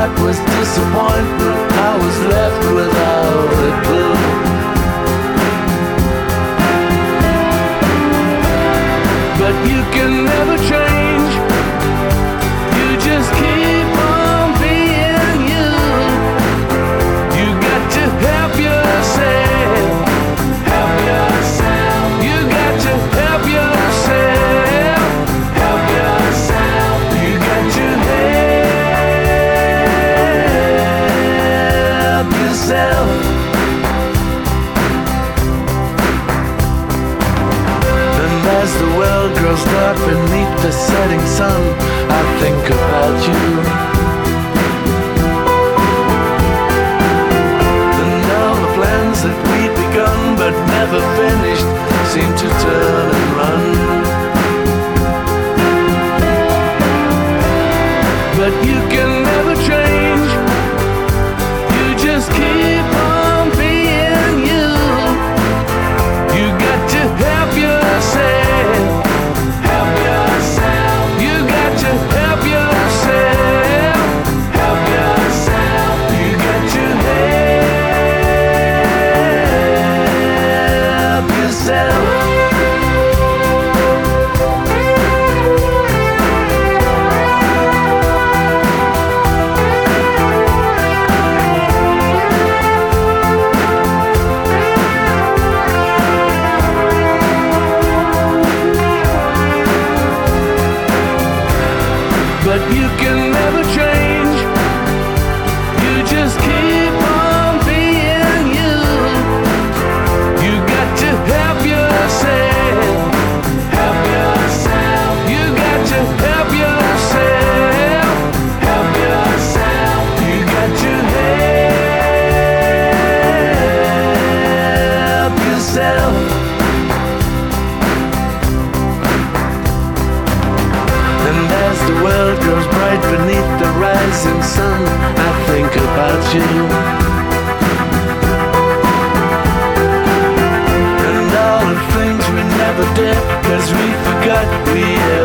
heart was disappointment. I was left without a clue. But you can never change. You just keep on being you. You got to help yourself. Help yourself. You got to help yourself. Help yourself. You got to help yourself. As the world grows dark beneath the setting sun, I think about you. And all the plans that we'd begun but never finished seem to turn and run. But you can never change. You just keep on being you. You got to help yourself. But you can never change. You just keep on being you. You got to help yourself. Help yourself. You got to help yourself. Help yourself. You got to help yourself. And as the world grows bright beneath the rising sun, I think about you. And all the things we never did, 'cause we forgot we